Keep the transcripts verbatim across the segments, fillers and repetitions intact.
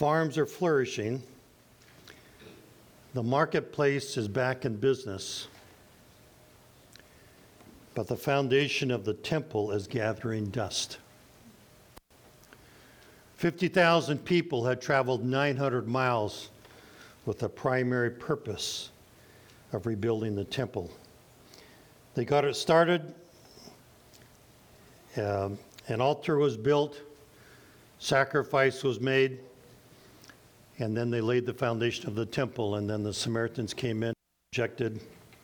Farms are flourishing. The marketplace is back in business. But the foundation of the temple is gathering dust. fifty thousand people had traveled nine hundred miles with the primary purpose of rebuilding the temple. They got it started. Um, an altar was built. Sacrifice was made. And then they laid the foundation of the temple, and then the Samaritans came in, rejected,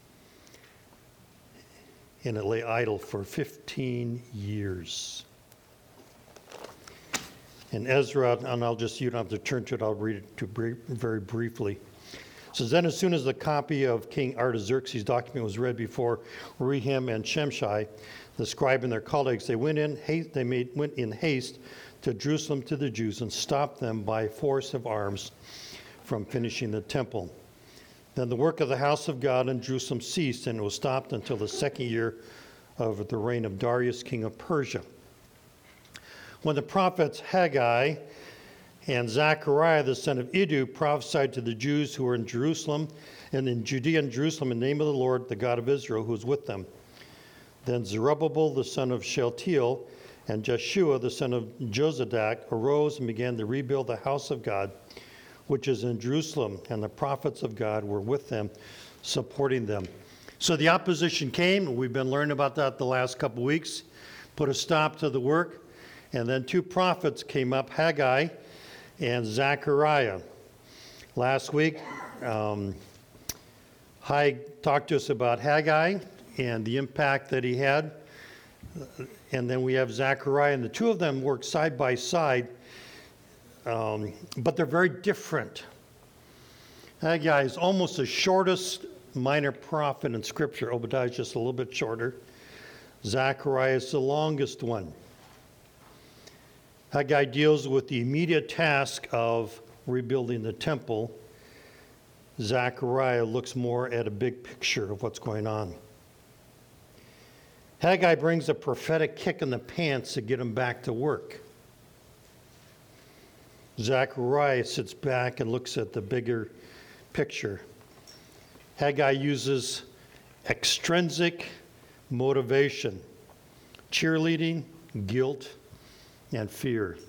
and it lay idle for fifteen years. And Ezra, and I'll just, you don't have to turn to it, I'll read it to brief, very briefly. It says, then as soon as the copy of King Artaxerxes' document was read before Rehum and Shimshai, the scribe and their colleagues, they went in haste, they made, went in haste to Jerusalem to the Jews and stopped them by force of arms from finishing the temple. Then the work of the house of God in Jerusalem ceased, and it was stopped until the second year of the reign of Darius, king of Persia. When the prophets Haggai and Zechariah, the son of Iddo, prophesied to the Jews who were in Jerusalem and in Judea and Jerusalem in the name of the Lord, the God of Israel, who was with them. Then Zerubbabel, the son of Shealtiel, and Jeshua, the son of Jozadak, arose and began to rebuild the house of God, which is in Jerusalem, and the prophets of God were with them, supporting them. So the opposition came. We've been learning about that the last couple weeks. Put a stop to the work. And then two prophets came up, Haggai and Zechariah. Last week, um, Hai talked to us about Haggai and the impact that he had. And then we have Zechariah, and the two of them work side by side, um, but they're very different. Haggai is almost the shortest minor prophet in Scripture. Obadiah is just a little bit shorter. Zechariah is the longest one. Haggai deals with the immediate task of rebuilding the temple. Zechariah looks more at a big picture of what's going on. Haggai brings a prophetic kick in the pants to get him back to work. Zechariah sits back and looks at the bigger picture. Haggai uses extrinsic motivation, cheerleading, guilt, and fear.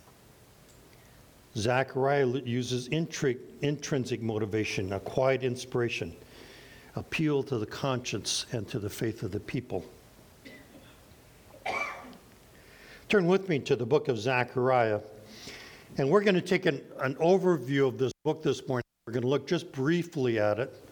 Zechariah uses intri- intrinsic motivation, a quiet inspiration, appeal to the conscience and to the faith of the people. Turn with me to the book of Zechariah, and we're going to take an, an overview of this book this morning. We're going to look just briefly at it.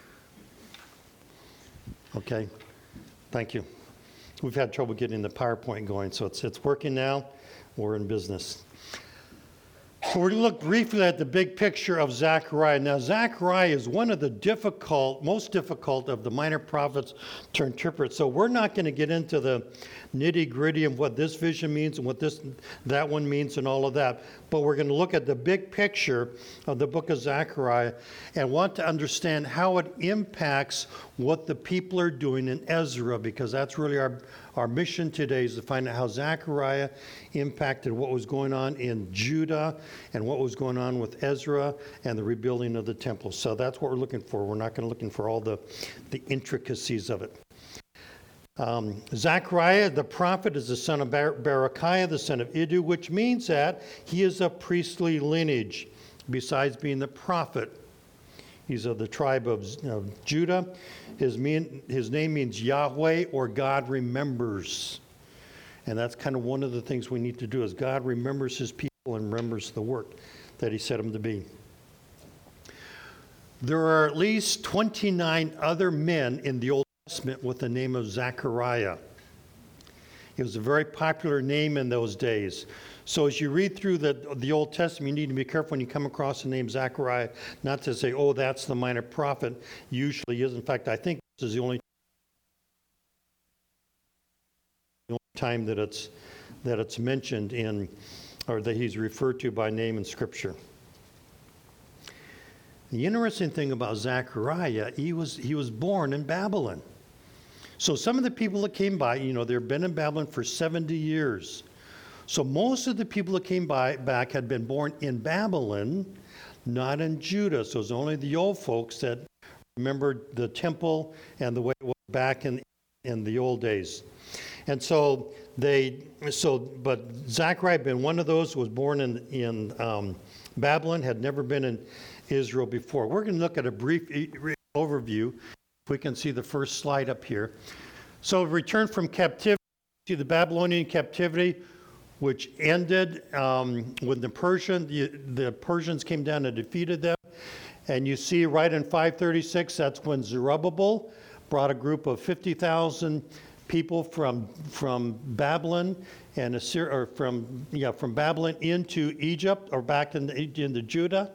Okay, thank you. We've had trouble getting the PowerPoint going, so it's it's working now. We're in business. So we're going to look briefly at the big picture of Zechariah. Now, Zechariah is one of the difficult, most difficult of the minor prophets to interpret. So we're not going to get into the nitty-gritty of what this vision means and what this, that one means and all of that. But we're going to look at the big picture of the book of Zechariah and want to understand how it impacts what the people are doing in Ezra, because that's really our, our mission today, is to find out how Zechariah impacted what was going on in Judah and what was going on with Ezra and the rebuilding of the temple. So that's what we're looking for. We're not going to looking for all the, the intricacies of it. Um, Zechariah, the prophet, is the son of Bar- Berechiah, the son of Iddo, which means that he is a priestly lineage. Besides being the prophet, he's of the tribe of, of Judah. His, mean, his name means Yahweh, or God remembers. And that's kind of one of the things we need to do, is God remembers his people and remembers the work that he set him to be. There are at least twenty-nine other men in the Old Testament with the name of Zechariah. It was a very popular name in those days. So as you read through the, the Old Testament, you need to be careful when you come across the name Zechariah, not to say, oh, that's the minor prophet. Usually is. In fact, I think this is the only, the only time that it's, that it's mentioned in, or that he's referred to by name in Scripture. The interesting thing about Zechariah, he was, he was born in Babylon. So some of the people that came by, you know, they've been in Babylon for seventy years. So most of the people that came by, back had been born in Babylon, not in Judah. So it's only the old folks that remembered the temple and the way it was back in, in the old days. And so they, so, but Zechariah had been one of those who was born in, in um, Babylon, had never been in Israel before. We're going to look at a brief e- overview. If we can see the first slide up here. So return from captivity, see the Babylonian captivity, which ended um, when the Persian, the, the Persians came down and defeated them. And you see right in five thirty-six, that's when Zerubbabel brought a group of fifty thousand people from from Babylon and Assyria, or from yeah from Babylon into Egypt or back in, into Judah,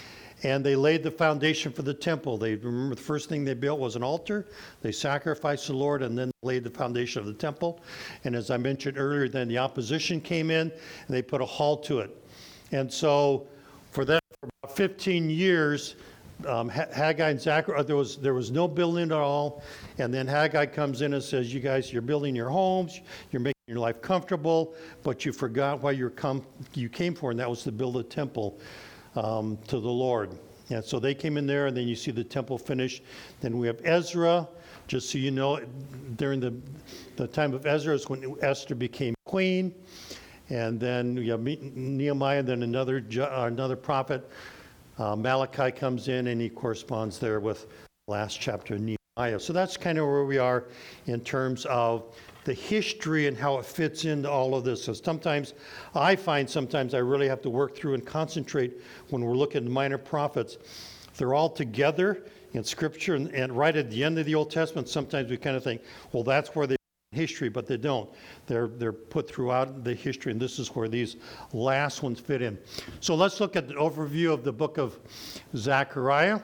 and they laid the foundation for the temple. They remember the first thing they built was an altar. They sacrificed the Lord and then laid the foundation of the temple. And as I mentioned earlier, then the opposition came in and they put a halt to it. And so for that, for about fifteen years, um, Haggai and Zechariah, there was there was no building at all. And then Haggai comes in and says, "You guys, you're building your homes, you're making your life comfortable, but you forgot why you come you came for, and that was to build a temple um, to the Lord." And so they came in there, and then you see the temple finished. Then we have Ezra. Just so you know, during the the time of Ezra is when Esther became queen. And then we have Nehemiah, and then another ju- uh, another prophet, uh, Malachi, comes in, and he corresponds there with the last chapter of Nehemiah. So that's kind of where we are in terms of the history and how it fits into all of this. So sometimes I find sometimes I really have to work through and concentrate when we're looking at the minor prophets. They're all together in Scripture, and, and right at the end of the Old Testament, sometimes we kind of think, well, that's where they history, but they don't. They're they're put throughout the history, and this is where these last ones fit in. So let's look at the overview of the book of Zechariah.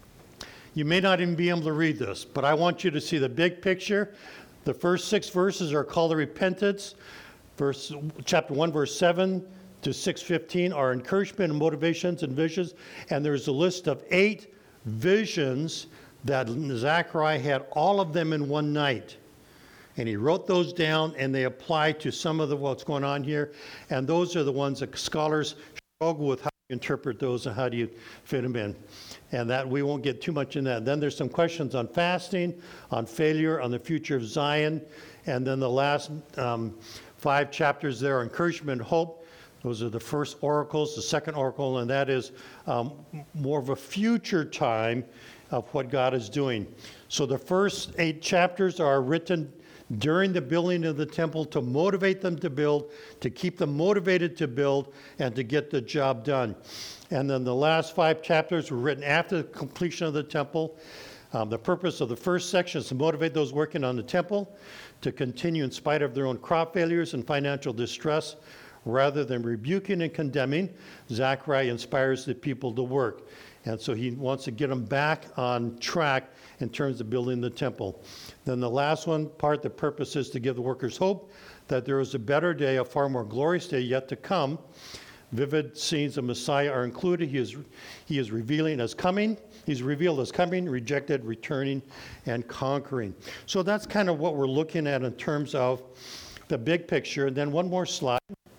You may not even be able to read this, but I want you to see the big picture. The first six verses are called the repentance. Verse chapter one, verse seven to six fifteen are encouragement and motivations and visions, and there's a list of eight visions that Zechariah had, all of them in one night. And he wrote those down, and they apply to some of the what's going on here. And those are the ones that scholars struggle with, how you interpret those and how do you fit them in. And that we won't get too much in that. Then there's some questions on fasting, on failure, on the future of Zion. And then the last um, five chapters there are encouragement and hope. Those are the first oracles. The second oracle, and that is um, more of a future time of what God is doing. So the first eight chapters are written during the building of the temple to motivate them to build, to keep them motivated to build, and to get the job done. And then the last five chapters were written after the completion of the temple. Um, the purpose of the first section is to motivate those working on the temple to continue in spite of their own crop failures and financial distress. Rather than rebuking and condemning, Zechariah inspires the people to work. And so he wants to get them back on track in terms of building the temple. Then the last one part, the purpose is to give the workers hope that there is a better day, a far more glorious day yet to come. Vivid scenes of Messiah are included. He is, he is revealing as coming. He's revealed as coming, rejected, returning, and conquering. So that's kind of what we're looking at in terms of the big picture. And then one more slide.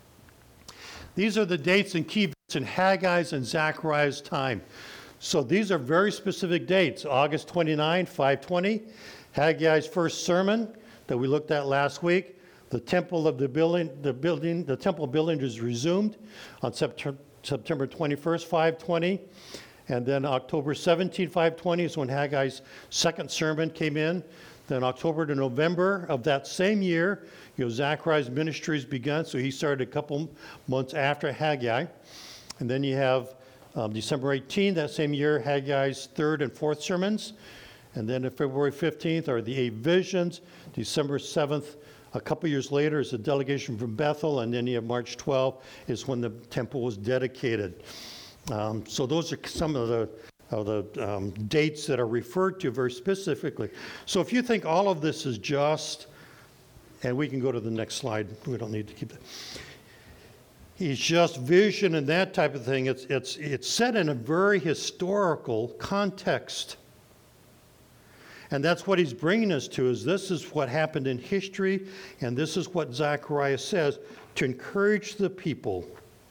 These are the dates and key events in Haggai's and Zechariah's time. So these are very specific dates. August twenty-ninth, five twenty, Haggai's first sermon that we looked at last week. The temple of the building, the building, the temple building is resumed on September, September twenty-first, five twenty. And then October seventeenth, five twenty is when Haggai's second sermon came in. Then October to November of that same year, you know, Zechariah's ministry's begun, so he started a couple months after Haggai. And then you have um, December eighteenth, that same year, Haggai's third and fourth sermons. And then on February fifteenth are the eight visions. December seventh, a couple years later, is a delegation from Bethel. And then you have March twelfth is when the temple was dedicated. Um, so those are some of the of the um, dates that are referred to very specifically. So if you think all of this is just, and we can go to the next slide, we don't need to keep that. It's just vision and that type of thing. It's, it's, it's set in a very historical context. And that's what he's bringing us to, is this is what happened in history, and this is what Zechariah says to encourage the people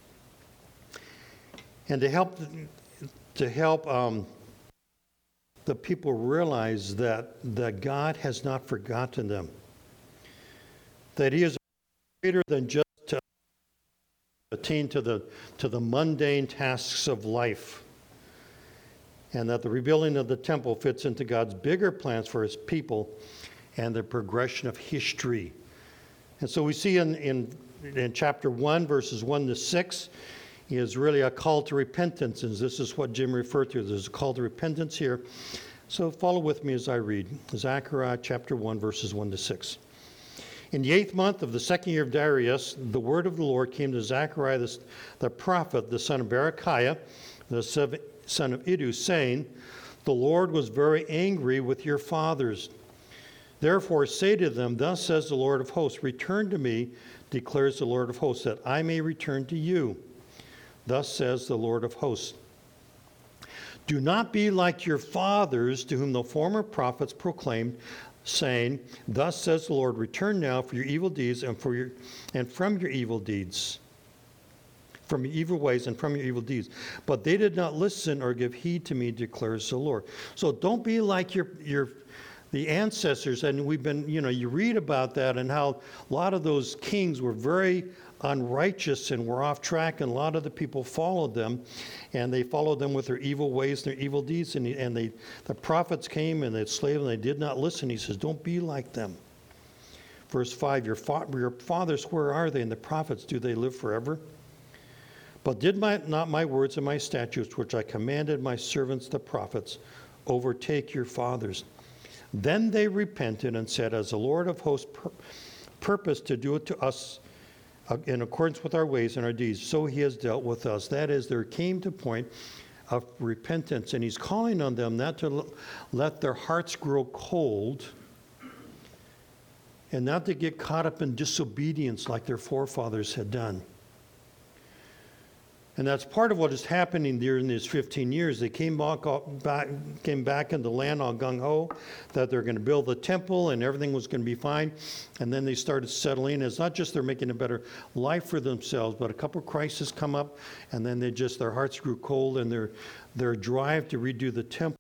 and to help to help um, the people realize that, that God has not forgotten them, that He is greater than just to attain to the to the mundane tasks of life, and that the rebuilding of the temple fits into God's bigger plans for His people and the progression of history. And so we see in, in, in chapter one, verses one to six, is really a call to repentance. And this is what Jim referred to. There's a call to repentance here. So follow with me as I read. Zechariah chapter one, verses one to six. In the eighth month of the second year of Darius, the word of the Lord came to Zechariah the, the prophet, the son of Berechiah, the son of Iddu, saying, "The Lord was very angry with your fathers. Therefore say to them, thus says the Lord of hosts, return to me, declares the Lord of hosts, that I may return to you. Thus says the Lord of hosts. Do not be like your fathers, to whom the former prophets proclaimed, saying, thus says the Lord, return now for your evil deeds and for your and from your evil deeds, from your evil ways and from your evil deeds. But they did not listen or give heed to me, declares the Lord." So don't be like your your the ancestors. And we've been, you know, you read about that and how a lot of those kings were very unrighteous and were off track, and a lot of the people followed them, and they followed them with their evil ways and their evil deeds, and, and they, the prophets came and they enslaved them, and they did not listen. He says, don't be like them. Verse five, your, fa- your fathers, where are they? And the prophets, do they live forever? But did my, not my words and my statutes, which I commanded my servants the prophets, overtake your fathers? Then they repented and said, as the Lord of hosts pur- purposed to do it to us uh, in accordance with our ways and our deeds, so He has dealt with us. That is, there came to a point of repentance, and He's calling on them not to l- let their hearts grow cold and not to get caught up in disobedience like their forefathers had done. And that's part of what is happening during these fifteen years. They came back, back, came back into the land all gung-ho, that they're going to build the temple and everything was going to be fine. And then they started settling. It's not just they're making a better life for themselves, but a couple of crises come up, and then they just, their hearts grew cold, and their, their drive to redo the temple.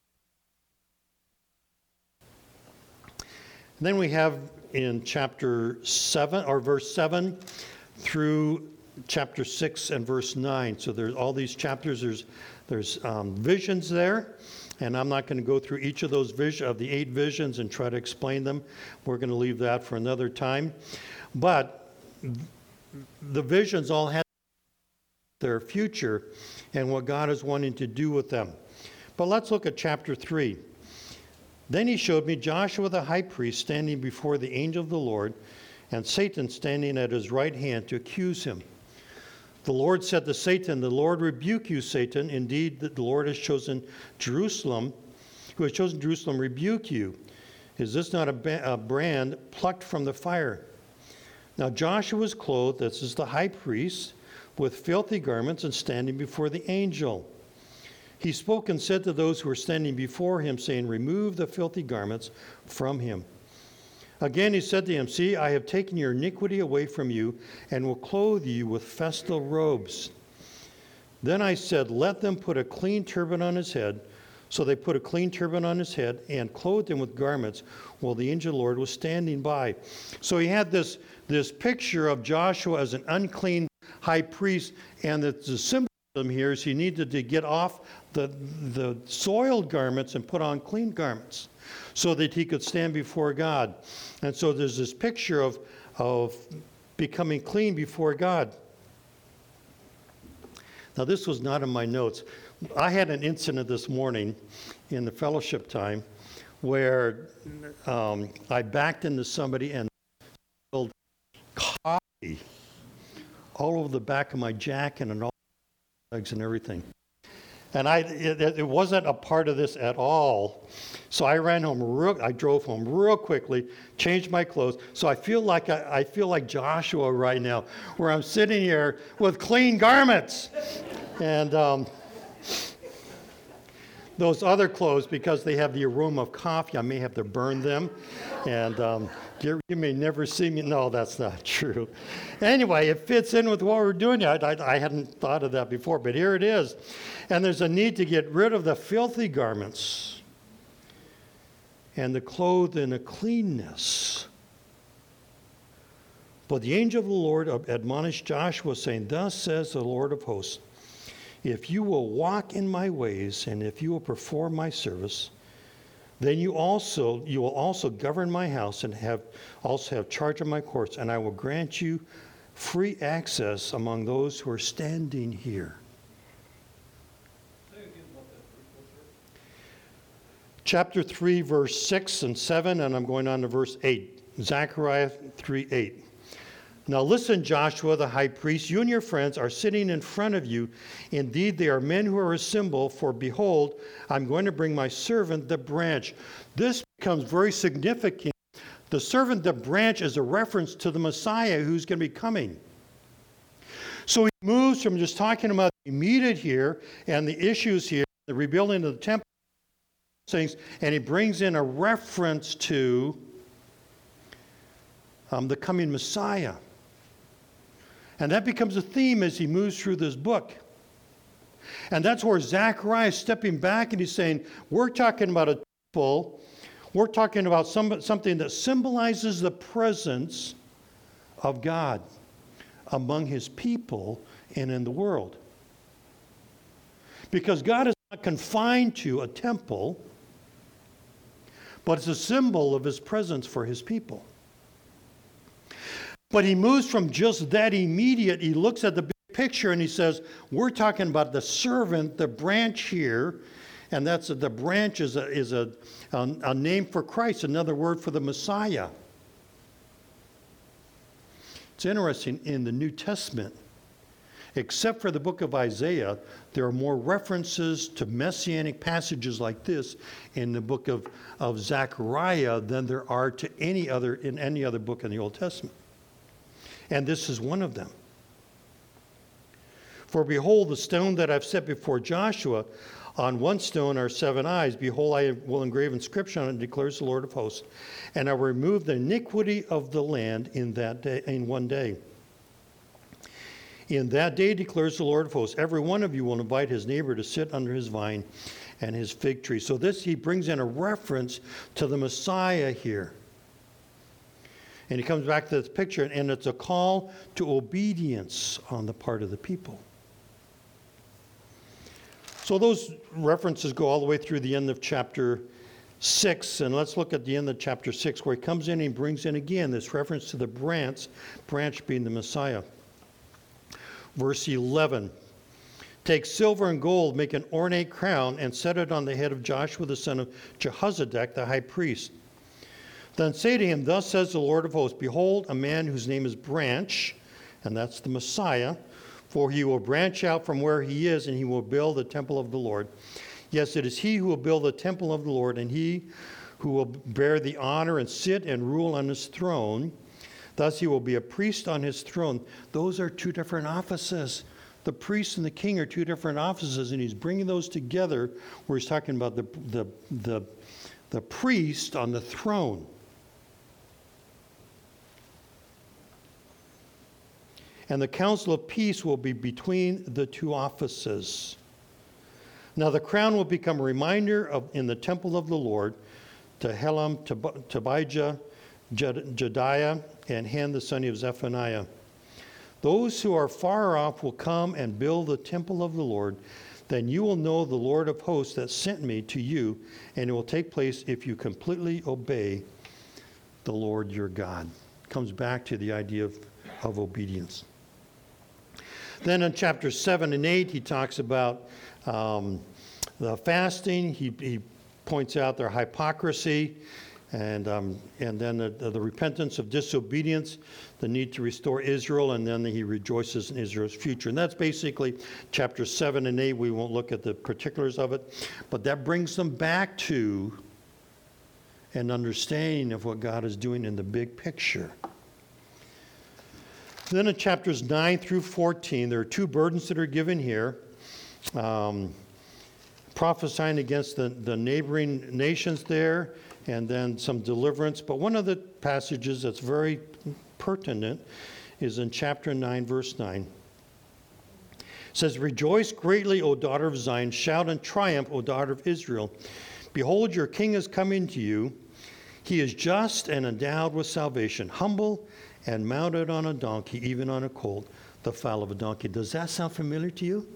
And then we have in chapter seven, or verse seven, through chapter six and verse nine. So there's all these chapters. There's there's um, visions there, and I'm not going to go through each of those vision of the eight visions and try to explain them. We're going to leave that for another time. But the visions all have their future and what God is wanting to do with them. But let's look at chapter three. Then he showed me Joshua the high priest standing before the angel of the Lord, and Satan standing at his right hand to accuse him. The Lord said to Satan, the Lord rebuke you, Satan. Indeed, the Lord has chosen Jerusalem, who has chosen Jerusalem, rebuke you. Is this not a, ba- a brand plucked from the fire? Now Joshua was clothed, this is the high priest, with filthy garments and standing before the angel. He spoke and said to those who were standing before him, saying, remove the filthy garments from him. Again he said to him, see, I have taken your iniquity away from you, and will clothe you with festal robes. Then I said, let them put a clean turban on his head. So they put a clean turban on his head and clothed him with garments, while the angel of the Lord was standing by. So he had this, this picture of Joshua as an unclean high priest, and the, the symbolism here is he needed to get off the, the soiled garments and put on clean garments, so that he could stand before God. And so there's this picture of, of becoming clean before God. Now, this was not in my notes. I had an incident this morning in the fellowship time where um, I backed into somebody and spilled coffee all over the back of my jacket and all my legs and everything. And I, it, it wasn't a part of this at all. So I ran home real, I drove home real quickly, changed my clothes. So I feel like I, I feel like Joshua right now, where I'm sitting here with clean garments. And um, those other clothes, because they have the aroma of coffee, I may have to burn them. And um, You you may never see me. No, that's not true. Anyway, it fits in with what we're doing. I, I, I hadn't thought of that before, but here it is. And there's a need to get rid of the filthy garments and the clothed in a cleanness. But the angel of the Lord admonished Joshua, saying, Thus says the Lord of hosts, if you will walk in my ways, and if you will perform my service, then you also you will also govern my house and have also have charge of my courts, and I will grant you free access among those who are standing here. Chapter three, verse six and seven, and I'm going on to verse eight. Zechariah three eight. Now listen, Joshua the high priest, you and your friends are sitting in front of you. Indeed, they are men who are a symbol, for behold, I'm going to bring my servant the branch. This becomes very significant. The servant the branch is a reference to the Messiah who's going to be coming. So he moves from just talking about the immediate here and the issues here, the rebuilding of the temple, things, and he brings in a reference to um, the coming Messiah. And that becomes a theme as he moves through this book. And that's where Zechariah is stepping back and he's saying, we're talking about a temple. We're talking about some, something that symbolizes the presence of God among his people and in the world. Because God is not confined to a temple, but it's a symbol of his presence for his people. But he moves from just that immediate, he looks at the big picture and he says, we're talking about the servant, the branch here, and that's the branch is a, is a, a, a name for Christ, another word for the Messiah. It's interesting, in the New Testament, except for the book of Isaiah, there are more references to messianic passages like this in the book of, of Zechariah than there are to any other in any other book in the Old Testament. And this is one of them. For behold, the stone that I've set before Joshua, on one stone are seven eyes. Behold, I will engrave inscription on it, declares the Lord of hosts. And I will remove the iniquity of the land in that day, in one day. In that day, declares the Lord of hosts, every one of you will invite his neighbor to sit under his vine and his fig tree. So this, he brings in a reference to the Messiah here. And he comes back to this picture, and it's a call to obedience on the part of the people. So those references go all the way through the end of chapter six, and let's look at the end of chapter six, where he comes in and he brings in again this reference to the branch, branch being the Messiah. Verse eleven, take silver and gold, make an ornate crown, and set it on the head of Joshua the son of Jehozadak, the high priest. Then say to him, thus says the Lord of hosts, behold, a man whose name is Branch, and that's the Messiah, for he will branch out from where he is, and he will build the temple of the Lord. Yes, it is he who will build the temple of the Lord, and he who will bear the honor and sit and rule on his throne. Thus he will be a priest on his throne. Those are two different offices. The priest and the king are two different offices, and he's bringing those together where he's talking about the, the, the, the priest on the throne. And the council of peace will be between the two offices. Now the crown will become a reminder of in the temple of the Lord to Helam, Tobijah, Jediah, and Han the son of Zephaniah. Those who are far off will come and build the temple of the Lord. Then you will know the Lord of hosts that sent me to you, and it will take place if you completely obey the Lord your God. Comes back to the idea of, of obedience. Then in chapters seven and eight, he talks about um, the fasting. He, he points out their hypocrisy, and um, and then the, the repentance of disobedience, the need to restore Israel, and then he rejoices in Israel's future. And that's basically chapters seven and eight. We won't look at the particulars of it, but that brings them back to an understanding of what God is doing in the big picture. Then in chapters nine through fourteen, there are two burdens that are given here. Um, prophesying against the, the neighboring nations there, and then some deliverance. But one of the passages that's very pertinent is in chapter nine, verse nine. It says, "Rejoice greatly, O daughter of Zion. Shout in triumph, O daughter of Israel. Behold, your king is coming to you. He is just and endowed with salvation, humble and mounted on a donkey, even on a colt, the foal of a donkey." Does that sound familiar to you?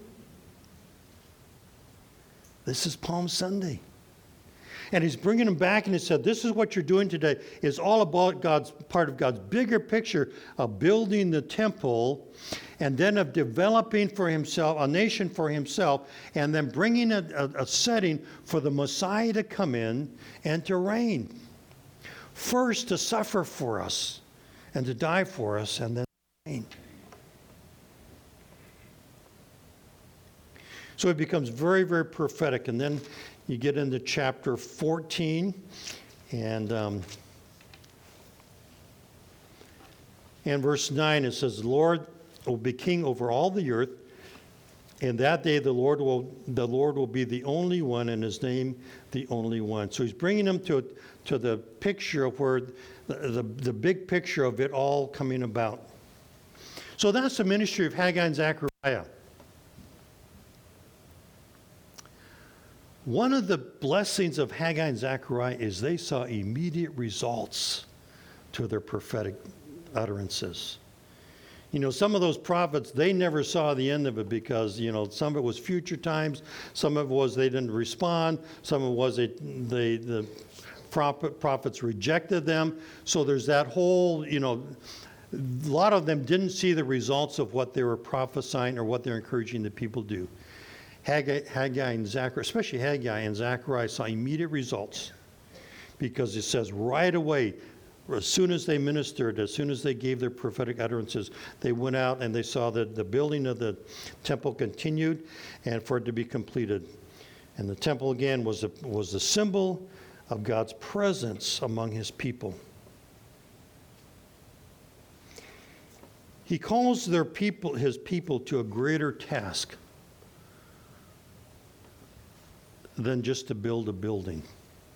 This is Palm Sunday. And he's bringing them back, and he said, this is what you're doing today. It's all about God's, part of God's bigger picture of building the temple, and then of developing for himself, a nation for himself, and then bringing a, a, a setting for the Messiah to come in and to reign. First to suffer for us, and to die for us, and then to reign. So it becomes very, very prophetic. And then you get into chapter fourteen, and um, in verse nine it says, "The Lord will be king over all the earth. In that day the Lord will the Lord will be the only one, and his name the only one." So he's bringing them to to the picture of where the, the, the big picture of it all coming about. So that's the ministry of Haggai and Zechariah. One of the blessings of Haggai and Zechariah is they saw immediate results to their prophetic utterances. You know, some of those prophets, they never saw the end of it because, you know, some of it was future times, some of it was they didn't respond, some of it was they, they, the prophet, prophets rejected them. So there's that whole, you know, a lot of them didn't see the results of what they were prophesying or what they're encouraging the people to do. Haggai, Haggai and Zechariah, especially Haggai and Zechariah, saw immediate results because it says right away, as soon as they ministered, as soon as they gave their prophetic utterances, they went out and they saw that the building of the temple continued and for it to be completed. And the temple again was a, was the symbol of God's presence among his people. He calls their people, his people, to a greater task than just to build a building.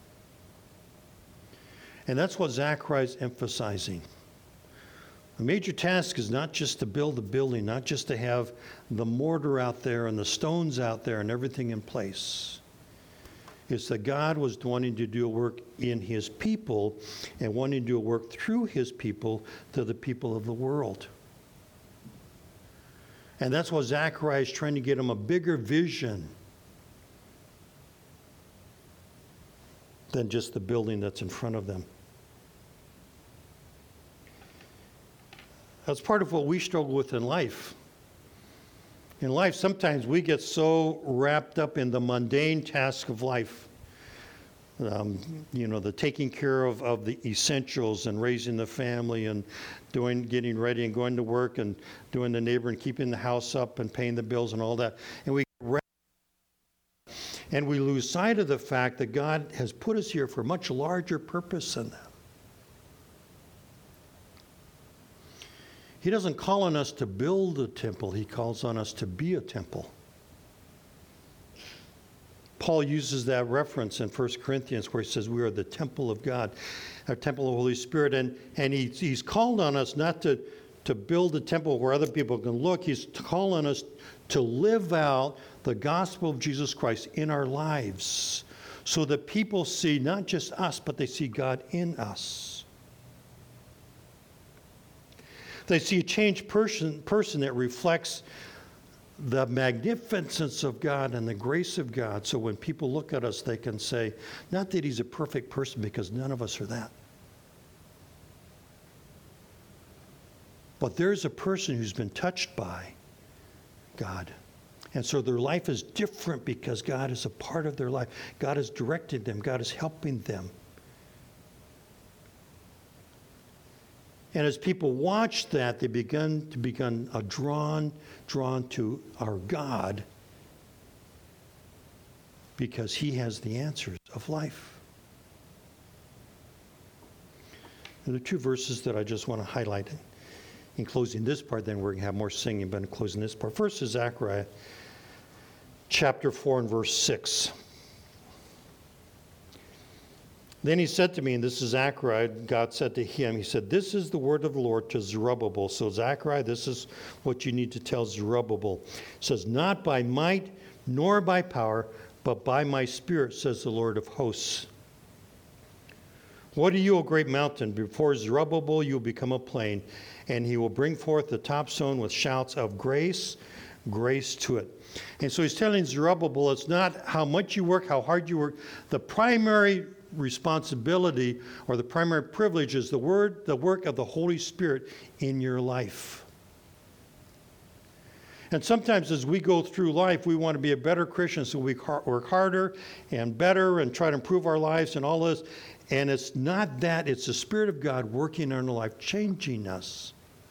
And that's what Zechariah is emphasizing. The major task is not just to build a building, not just to have the mortar out there and the stones out there and everything in place. It's that God was wanting to do a work in his people and wanting to do a work through his people to the people of the world. And that's what Zechariah is trying to get them a bigger vision than just the building that's in front of them. That's part of what we struggle with in life. In life, sometimes we get so wrapped up in the mundane task of life. Um, you know, the taking care of, of the essentials and raising the family and doing, getting ready and going to work and doing the neighbor and keeping the house up and paying the bills and all that. And we And we lose sight of the fact that God has put us here for a much larger purpose than that. He doesn't call on us to build a temple. He calls on us to be a temple. Paul uses that reference in First Corinthians where he says we are the temple of God, our temple of the Holy Spirit. And, and he, he's called on us not to, to build a temple where other people can look. He's calling us to live out the gospel of Jesus Christ in our lives so that people see not just us, but they see God in us. They see a changed person, person that reflects the magnificence of God and the grace of God. So when people look at us, they can say, not that he's a perfect person, because none of us are that. But there's a person who's been touched by God. And so their life is different because God is a part of their life. God is directing them. God is helping them. And as people watch that, they begin to become a drawn, drawn to our God because he has the answers of life. And the two verses that I just want to highlight in closing this part, then we're going to have more singing, but in closing this part. First is Zechariah chapter four and verse six. Then he said to me, and this is Zechariah, God said to him, he said, this is the word of the Lord to Zerubbabel. So Zechariah, this is what you need to tell Zerubbabel. It says, not by might nor by power, but by my spirit, says the Lord of hosts. What are you, O great mountain? Before Zerubbabel you will become a plain, and he will bring forth the top stone with shouts of grace, grace to it. And so he's telling Zerubbabel, it's not how much you work, how hard you work. The primary responsibility or the primary privilege is the word, the work of the Holy Spirit in your life. And sometimes as we go through life, we want to be a better Christian, so we work harder and better and try to improve our lives and all this. And it's not that, it's the Spirit of God working in our life, changing us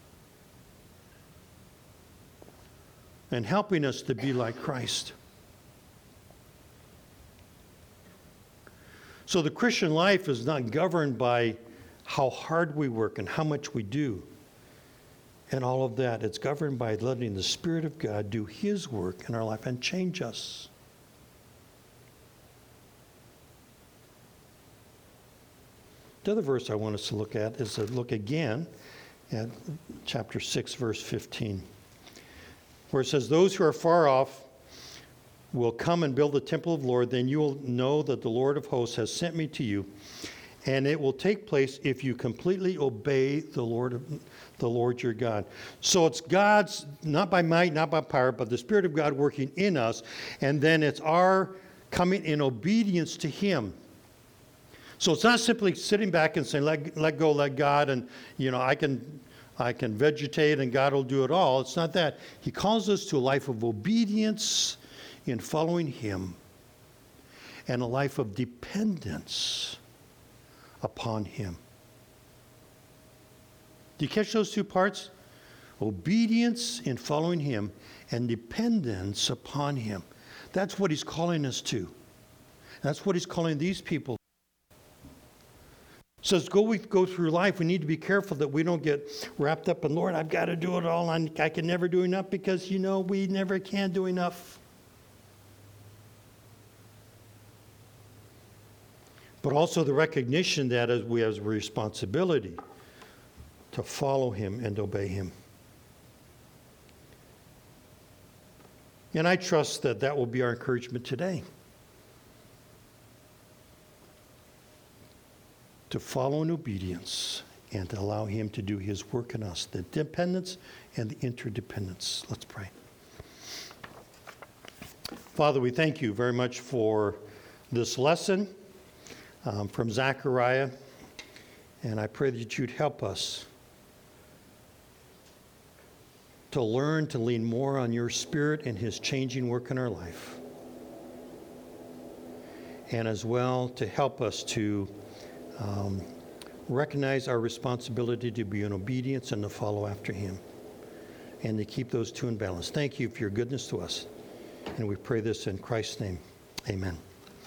and helping us to be like Christ. So the Christian life is not governed by how hard we work and how much we do and all of that. It's governed by letting the Spirit of God do His work in our life and change us. The other verse I want us to look at is to look again at chapter six, verse fifteen, where it says, those who are far off will come and build the temple of the Lord, then you will know that the Lord of hosts has sent me to you. And it will take place if you completely obey the Lord of, the Lord your God. So it's God's, not by might, not by power, but the Spirit of God working in us. And then it's our coming in obedience to Him. So it's not simply sitting back and saying, let, let go, let God, and, you know, I can, I can vegetate and God will do it all. It's not that. He calls us to a life of obedience in following Him and a life of dependence upon Him. Do you catch those two parts? Obedience in following Him and dependence upon Him. That's what He's calling us to. That's what He's calling these people. So as go, we go through life, we need to be careful that we don't get wrapped up in, Lord, I've got to do it all. I can never do enough, because, you know, we never can do enough. But also the recognition that as we have a responsibility to follow Him and obey Him. And I trust that that will be our encouragement today. To follow in obedience and to allow Him to do His work in us, the dependence and the interdependence. Let's pray. Father, we thank you very much for this lesson um, from Zechariah, and I pray that you'd help us to learn to lean more on your Spirit and His changing work in our life, and as well to help us to Um, recognize our responsibility to be in obedience and to follow after Him, and to keep those two in balance. Thank you for your goodness to us, and we pray this in Christ's name. Amen.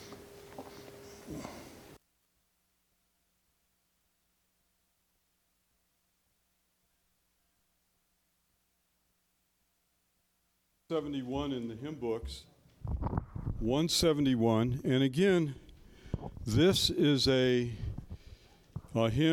seventy-one in the hymn books, one seventy-one, and again, this is a, a hymn